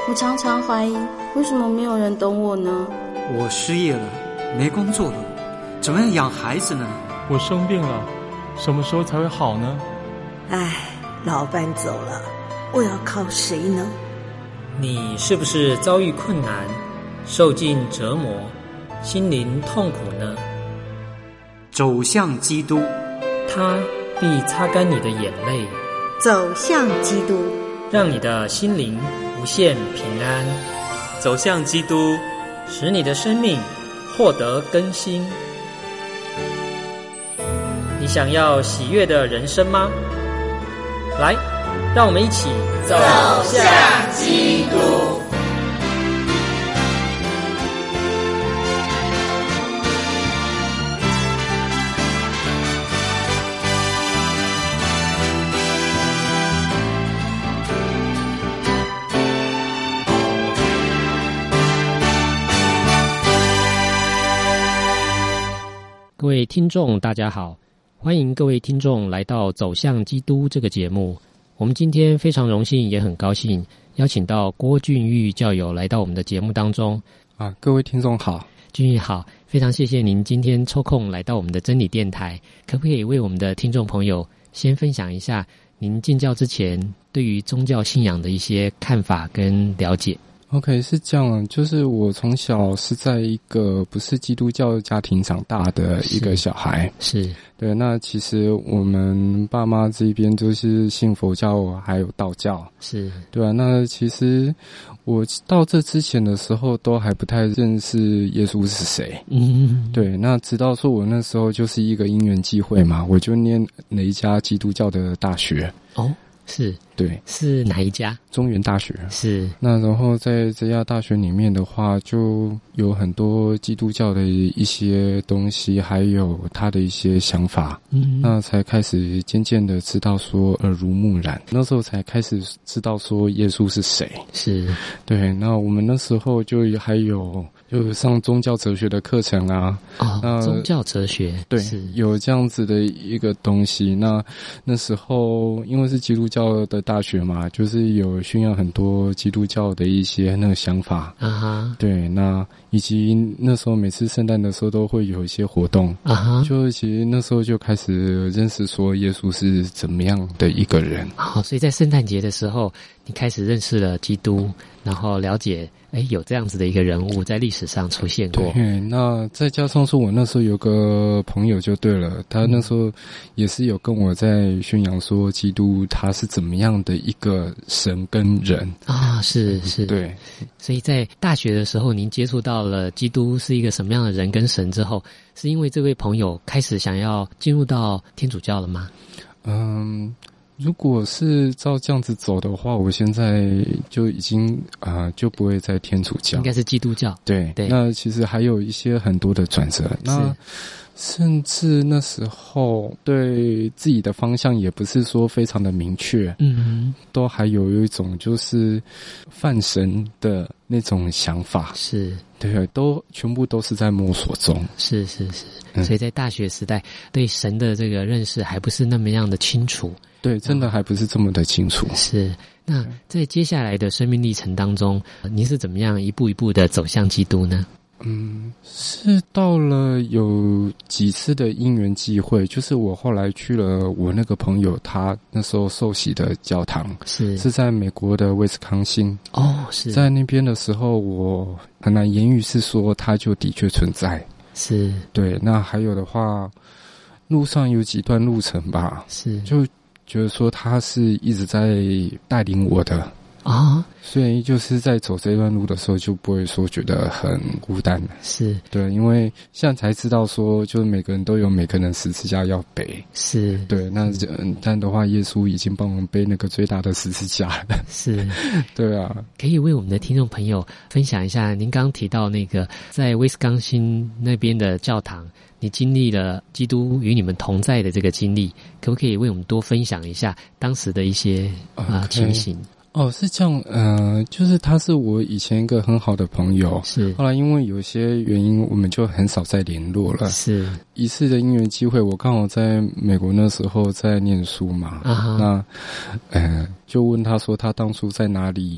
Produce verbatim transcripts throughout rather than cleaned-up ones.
我常常怀疑，为什么没有人懂我呢？ 我失业了，没工作了，怎么样养孩子呢？ 我生病了，什么时候才会好呢？ 唉，老伴走了，我要靠谁呢？ 你是不是遭遇困难，受尽折磨，心灵痛苦呢？ 走向基督， 他必擦干你的眼泪， 走向基督， 让你的心灵无限平安。 走向基督， 使你的生命获得更新。你想要喜悦的人生吗？来，让我们一起走向基督。 各位听众大家好，欢迎各位听众来到走向基督这个节目。我们今天非常荣幸也很高兴邀请到郭俊玉教友来到我们的节目当中。 啊，各位听众好。 俊玉好，非常谢谢您今天抽空来到我们的真理电台，可不可以为我们的听众朋友先分享一下您进教之前对于宗教信仰的一些看法跟了解 ？OK， 是这样，就是我从小是在一个不是基督教家庭长大的一个小孩， 是对。那其实我们爸妈这边都是信佛教还有道教， 是对啊。那其实我到这之前的时候都还不太认识耶稣是谁， 嗯， 对。那直到说我那时候就是一个因缘际会嘛，我就念了一家基督教的大学。 哦，是， 对， 是哪一家？ 中原大学。 是。 那然后在这家大学里面的话，就有很多基督教的一些东西，还有他的一些想法。 嗯， 那才开始渐渐的知道说耳濡目染。那时候才开始知道说耶稣是谁。 是。 对，那我们那时候就还有就上宗教哲学的课程啊。 哦，那宗教哲学。 对，有这样子的一个东西。那那时候因为是基督教的大学嘛，就是有宣扬很多基督教的一些那个想法啊哈， 对，那以及那时候每次圣诞的时候都会有一些活动啊哈， 就其实那时候就开始认识说耶稣是怎么样的一个人。 好，所以在圣诞节的时候，你开始认识了基督，然后了解，哎，有这样子的一个人物在历史上出现过。 对，那再加上说我那时候有个朋友就对了，他那时候也是有跟我在宣扬说基督他是怎么样的一个神跟人啊，是是， 对。 所以在大学的时候，您接触到了基督是一个什么样的人跟神之后，是因为这位朋友开始想要进入到天主教了吗？ 嗯。如果是照这样子走的话，我现在就已经啊、呃、就不会在天主教， 应该是基督教。 对对，那其实还有一些很多的转折，那甚至那时候对自己的方向也不是说非常的明确， 嗯， 都还有一种就是泛神的那种想法， 是对，都全部都是在摸索中。 是是是、嗯，所以在大学时代对神的这个认识还不是那么样的清楚。 对，真的还不是这么的清楚。 是，那在接下来的生命历程当中，您是怎么样一步一步的走向基督呢？ 嗯，是到了有几次的因缘际会，就是我后来去了我那个朋友他那时候受洗的教堂， 是是在美国的威斯康星。 哦，是在那边的时候，我很难言语是说他就的确存在。 是， 对。那还有的话，路上有几段路程吧， 是就觉得说他是一直在带领我的啊， 所以就是在走这段路的时候就不会说觉得很孤单。 是， 对，因为现在才知道说就是每个人都有每个人十字架要背。 是， 对，那但的话耶稣已经帮我们背那个最大的十字架了。 是， 对啊。 可以为我们的听众朋友分享一下，您刚刚提到那个在威斯康星那边的教堂，你经历了基督与你们同在的这个经历，可不可以为我们多分享一下当时的一些啊、呃 okay. 情形？ 哦，是这样，呃，就是他是我以前一个很好的朋友， 是。 后来因为有些原因，我们就很少再联络了。 是。 一次的因缘机会，我刚好在美国那时候在念书嘛， 啊哈， 那，呃，就问他说他当初在哪里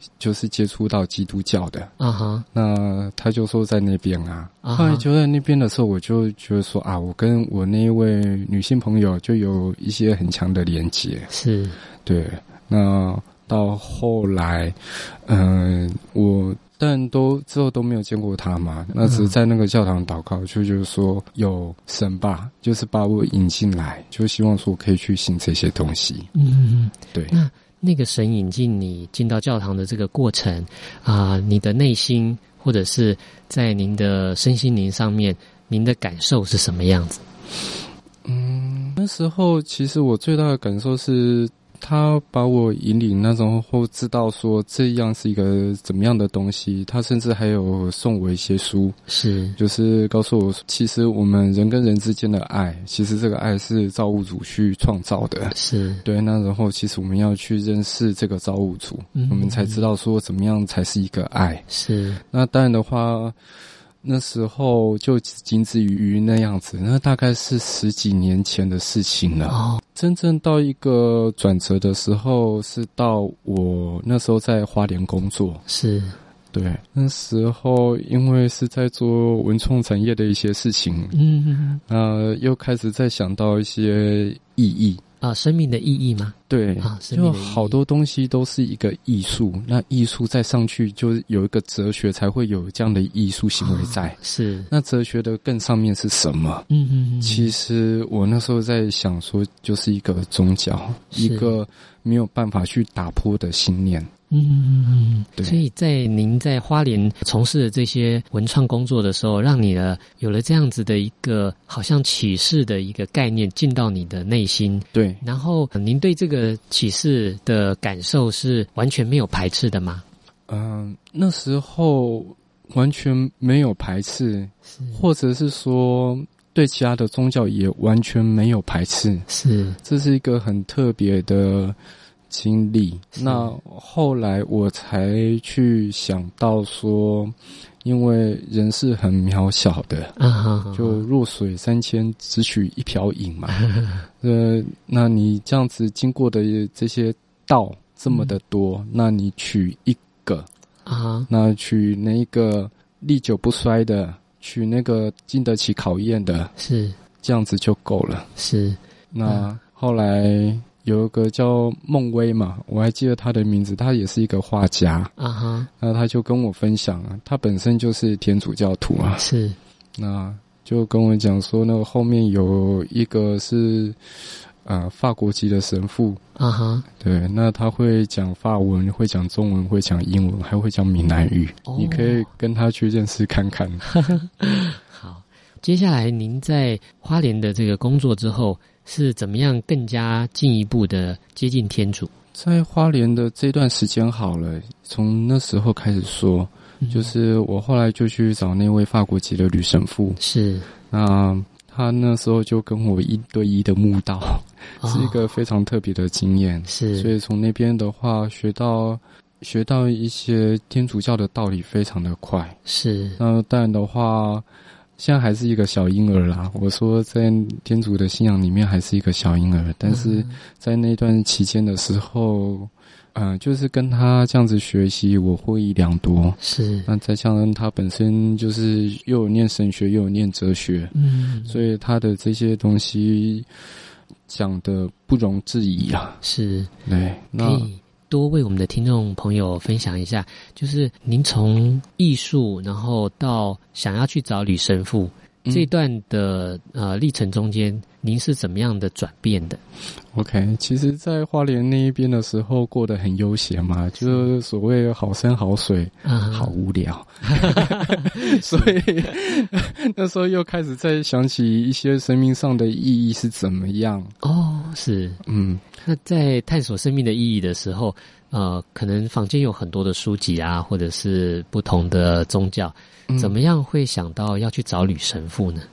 就是接触到基督教的啊哈。 那他就说在那边啊， 啊后来就在那边的时候，我就觉得说啊，我跟我那一位女性朋友就有一些很强的连结。 是， 对。那到后来，嗯、呃，我但都之后都没有见过他嘛。那只是在那个教堂祷告，就就是说有神吧，就是把我引进来，就希望说我可以去信这些东西。 嗯， 对。 那那个神引进你进到教堂的这个过程啊、呃，你的内心或者是在您的身心灵上面，您的感受是什么样子？ 嗯，那时候其实我最大的感受是，他把我引领那种后，知道说这样是一个怎么样的东西。他甚至还有送我一些书， 是就是告诉我，其实我们人跟人之间的爱，其实这个爱是造物主去创造的。 是对。那然后其实我们要去认识这个造物主，嗯、我们才知道说怎么样才是一个爱。 是。 那当然的话，那时候就仅止于那样子，那大概是十几年前的事情了。 哦， 真正到一个转折的时候，是到我那时候在花莲工作。 是， 对，那时候因为是在做文创产业的一些事情， 嗯， 呃，又开始在想到一些意义。 啊，生命的意义吗？ 对， 啊， 就好多东西都是一个艺术，那艺术再上去就有一个哲学，才会有这样的艺术行为在。 啊、是， 那哲学的更上面是什么？ 嗯嗯嗯。 其实我那时候在想说，就是一个宗教，一个没有办法去打破的信念。 嗯嗯嗯， 对。 所以在您在花莲从事的这些文创工作的时候，让你的有了这样子的一个好像启示的一个概念进到你的内心。 对。 然后您对这个启示的感受是完全没有排斥的吗？ 嗯、呃，那时候完全没有排斥，或者是说对其他的宗教也完全没有排斥。 是， 这是一个很特别的经历。那后来我才去想到说，因为人是很渺小的， 啊、 就弱水三千只取一瓢饮嘛。呃，那你这样子经过的这些道这么的多，嗯、那你取一个啊， 那取那一个历久不衰的，取那个经得起考验的， 是这样子就够了。 是。 那后来有一个叫孟威嘛，我还记得他的名字，他也是一个画家啊哈。 那他就跟我分享，他本身就是天主教徒啊， 是。 那就跟我讲说，那个后面有一个是呃法国籍的神父啊哈。 对，那他会讲法文，会讲中文，会讲英文，还会讲闽南语。哦、你可以跟他去认识看看。 好，接下来您在花莲的这个工作之后，是怎么样更加进一步的接近天主？ 在花莲的这段时间好了，从那时候开始说，嗯、就是我后来就去找那位法国籍的吕神父。 是。 那他那时候就跟我一对一的慕道，哦、是一个非常特别的经验。 是。 所以从那边的话学到学到一些天主教的道理非常的快。 是。 那当然的话，现在还是一个小婴儿啦。我说在天主的信仰里面还是一个小婴儿，但是在那段期间的时候，呃，就是跟他这样子学习，我获益良多。 是。 那再加上他本身就是又有念神学，又有念哲学， 嗯， 所以他的这些东西讲的不容置疑啊。 是。 对。那可以多为我们的听众朋友分享一下，就是您从艺术然后到想要去找吕神父、嗯、这段的呃历程中间，您是怎么样的转变的？ OK， 其实在花莲那一边的时候过得很悠闲嘛，就是所谓好山好水、嗯、好无聊所以那时候又开始在想起一些生命上的意义是怎么样。 哦，是。嗯，那在探索生命的意义的时候，呃，可能坊间有很多的书籍啊，或者是不同的宗教，嗯、怎么样会想到要去找吕神父呢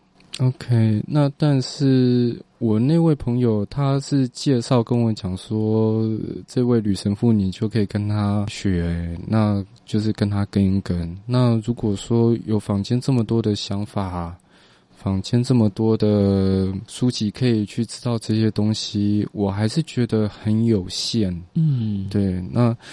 ？OK， 那但是我那位朋友他是介绍跟我讲说，这位吕神父你就可以跟他学，那就是跟他跟一跟。那如果说有坊间这么多的想法，坊间这么多的书籍可以去知道这些东西，我还是觉得很有限。嗯，对。那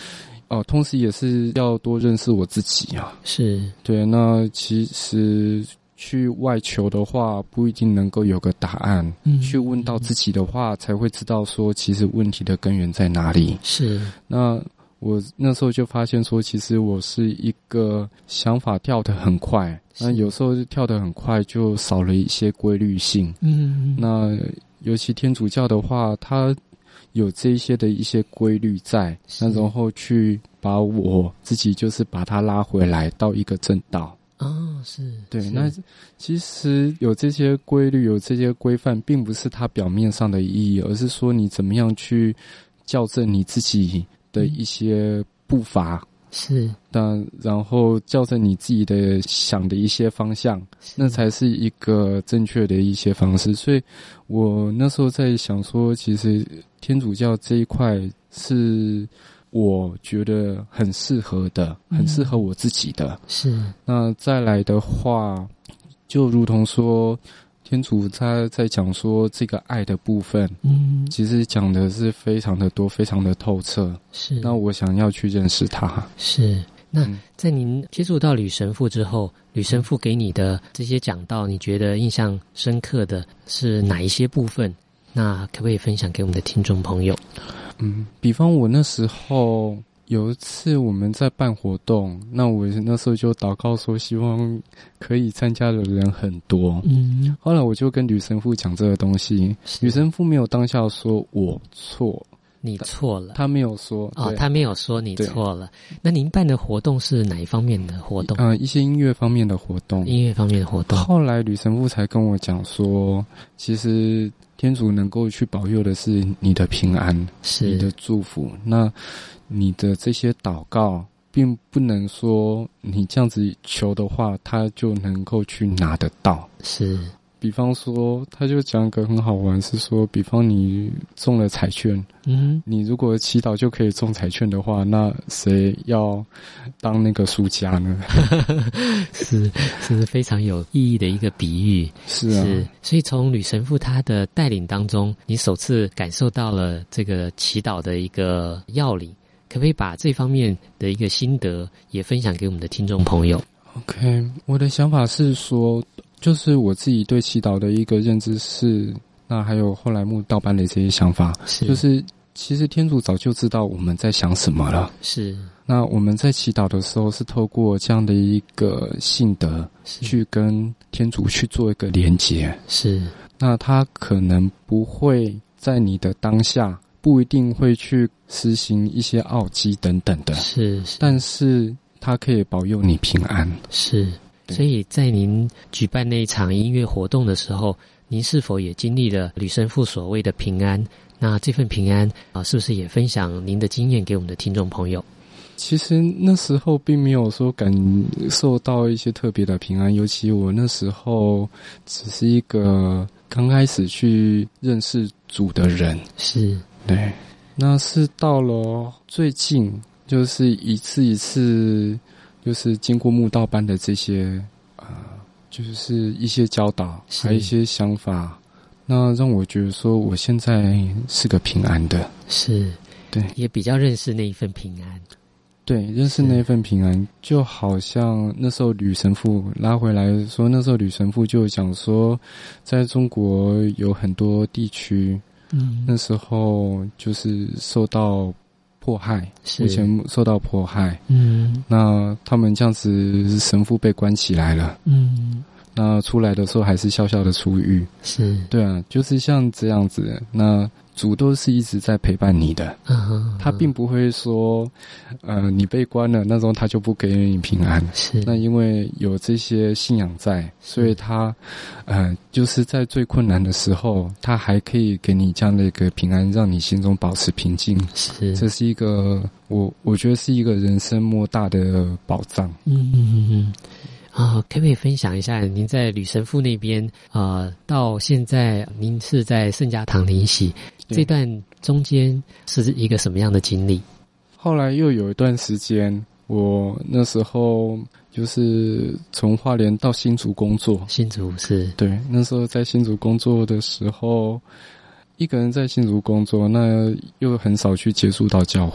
哦，同时也是要多认识我自己啊。 是， 对，那其实去外求的话，不一定能够有个答案。嗯，去问到自己的话，才会知道说，其实问题的根源在哪里。 是， 那我那时候就发现说，其实我是一个想法跳得很快，那有时候跳得很快，就少了一些规律性。嗯，那尤其天主教的话，它有这一些的一些规律在，那然后去把我自己就是把它拉回来到一个正道。 哦，是， 对， 是那其实有这些规律，有这些规范，并不是它表面上的意义，而是说你怎么样去校正你自己的一些步伐。 是， 但然后校正你自己的想的一些方向，那才是一个正确的一些方式。所以我那时候在想说，其实天主教这一块是我觉得很适合的，很适合我自己的。 是， 那再来的话，就如同说天主他在讲说这个爱的部分，嗯，其实讲的是非常的多，非常的透彻。 是， 那我想要去认识他。 是，那在您接触到吕神父之后，吕神父给你的这些讲道，你觉得印象深刻的是哪一些部分？那可不可以分享给我们的听众朋友？ 嗯，比方我那时候有一次我们在办活动，那我那时候就祷告说希望可以参加的人很多。嗯，后来我就跟吕神父讲这个东西，吕神父没有当下说我错， 你错了， 他没有说哦，他没有说你错了。那您办的活动是哪一方面的活动？ 呃，一些音乐方面的活动， 音乐方面的活动。 后来吕神父才跟我讲说，其实天主能够去保佑的是你的平安，是你的祝福。那你的这些祷告并不能说你这样子求的话他就能够去拿得到。 是， 比方说他就讲一个很好玩，是说比方你中了彩券，嗯，你如果祈祷就可以中彩券的话，那谁要当那个输家呢？ 是，是非常有意义的一个比喻。 是啊， 是，所以从吕神父他的带领当中，你首次感受到了这个祈祷的一个要领，可不可以把这方面的一个心得也分享给我们的听众朋友？ OK， 我的想法是说，就是我自己对祈祷的一个认知是，那还有后来慕道班的这些想法，是就是其实天主早就知道我们在想什么了。 是， 那我们在祈祷的时候是透过这样的一个信德去跟天主去做一个连结。 是， 那他可能不会在你的当下不一定会去实行一些奥迹等等的， 是，是， 但是他可以保佑你平安。 是，所以在您举办那一场音乐活动的时候，您是否也经历了吕神父所谓的平安？那这份平安啊，是不是也分享您的经验给我们的听众朋友？ 其实那时候并没有说感受到一些特别的平安，尤其我那时候只是一个刚开始去认识主的人。 是， 对，那是到了最近，就是一次一次，就是经过慕道班的这些呃，就是一些教导，还有一些想法，那让我觉得说我现在是个平安的。 是， 对， 也比较认识那一份平安。 对，认识那份平安，就好像那时候吕神父拉回来说，那时候吕神父就讲说，在中国有很多地区，嗯，那时候就是受到迫害，目前受到迫害，嗯，那他们这样子神父被关起来了，嗯，那出来的时候还是笑笑的出狱， 是， 对啊，就是像这样子，那主都是一直在陪伴你的，嗯，他并不会说，呃，你被关了，那时候他就不给你平安。 是， 那因为有这些信仰在，所以他，呃，就是在最困难的时候，他还可以给你这样的一个平安，让你心中保持平静。 是， 这是一个我我觉得是一个人生莫大的宝藏。 嗯嗯嗯嗯。啊、哦，可不可以分享一下您在吕神父那边啊、呃，到现在您是在圣家堂灵洗这段中间是一个什么样的经历？ 后来又有一段时间，我那时候就是从花莲到新竹工作。 新竹是对，那时候在新竹工作的时候，一个人在新竹工作，那又很少去接触到教会。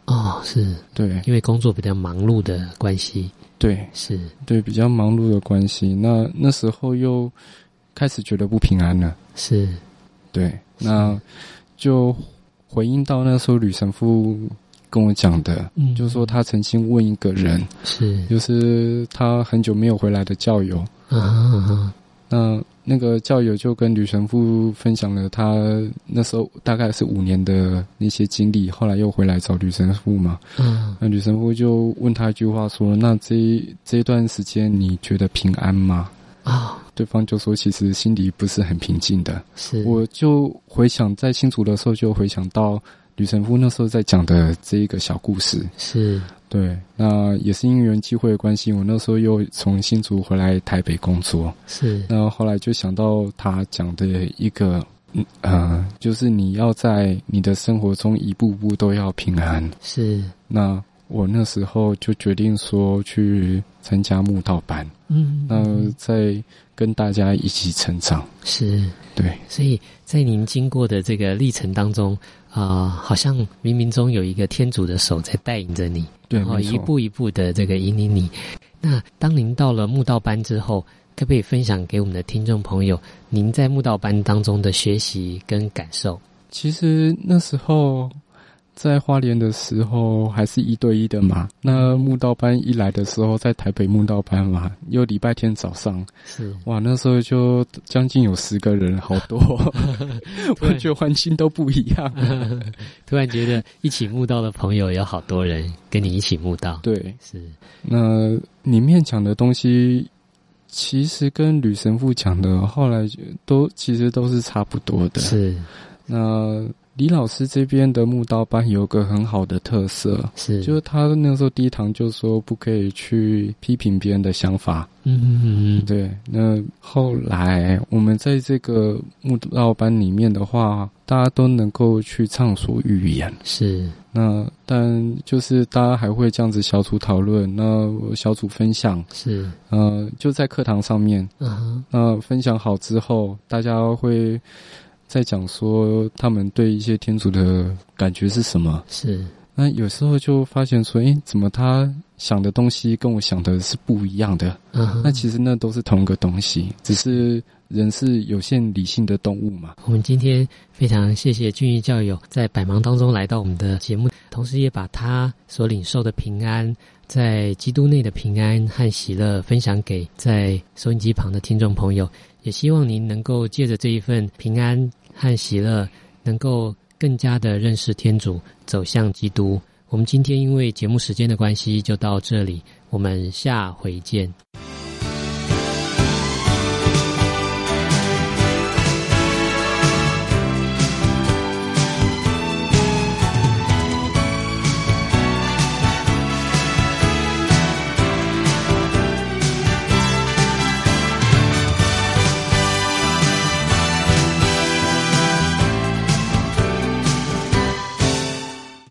哦，是， 对， 因为工作比较忙碌的关系。 对， 是， 对，比较忙碌的关系。那那时候又开始觉得不平安了。 是， 对，那就回应到那时候吕神父跟我讲的，嗯，就是说他曾经问一个人， 是， 就是他很久没有回来的教友， 啊啊， 那那个教友就跟吕神父分享了他那时候大概是五年的那些经历，后来又回来找吕神父嘛，嗯，那吕神父就问他一句话说：“那这这一段时间你觉得平安吗？”啊、哦，对方就说其实心里不是很平静的。 是， 我就回想在新竹的时候，就回想到吕神父那时候在讲的这一个小故事。 是，对， 那也是因缘际会的关系，我那时候又从新竹回来台北工作。 是， 那后来就想到他讲的一个，呃，就是你要在你的生活中一步步都要平安。 是， 那我那时候就决定说去参加慕道班，嗯，那再跟大家一起成长。 是， 对， 所以在您经过的这个历程当中，啊、呃，好像冥冥中有一个天主的手在带领着你， 对， 然后一步一步的这个引领你。那当您到了慕道班之后，可不可以分享给我们的听众朋友，您在慕道班当中的学习跟感受？ 其实那时候在花莲的时候还是一对一的嘛，那慕道班一来的时候，在台北慕道班嘛，又礼拜天早上， 是哇，那时候就将近有十个人，好多，我觉得环境都不一样， 突然觉得一起慕道的朋友有好多人跟你一起慕道， 对， 是。 那里面讲的东西，其实跟吕神父讲的，后来都其实都是差不多的， 是。 那李老师这边的慕道班有个很好的特色， 是就是他那时候第一堂就说不可以去批评别人的想法， 嗯嗯嗯， 对。那后来我们在这个慕道班里面的话，大家都能够去畅所欲言， 是。 那但就是大家还会这样子小组讨论，那小组分享， 是。 呃，就在课堂上面， 嗯， 那分享好之后，大家会在讲说他们对一些天主的感觉是什么， 是。 那有时候就发现说，诶，怎么他想的东西跟我想的是不一样的，嗯，那其实那都是同一个东西，只是人是有限理性的动物嘛。 我们今天非常谢谢俊逸教友在百忙当中来到我们的节目，同时也把他所领受的平安，在基督内的平安和喜乐分享给在收音机旁的听众朋友，也希望您能够借着这一份平安和喜乐，能够更加的认识天主，走向基督。我们今天因为节目时间的关系就到这里，我们下回见。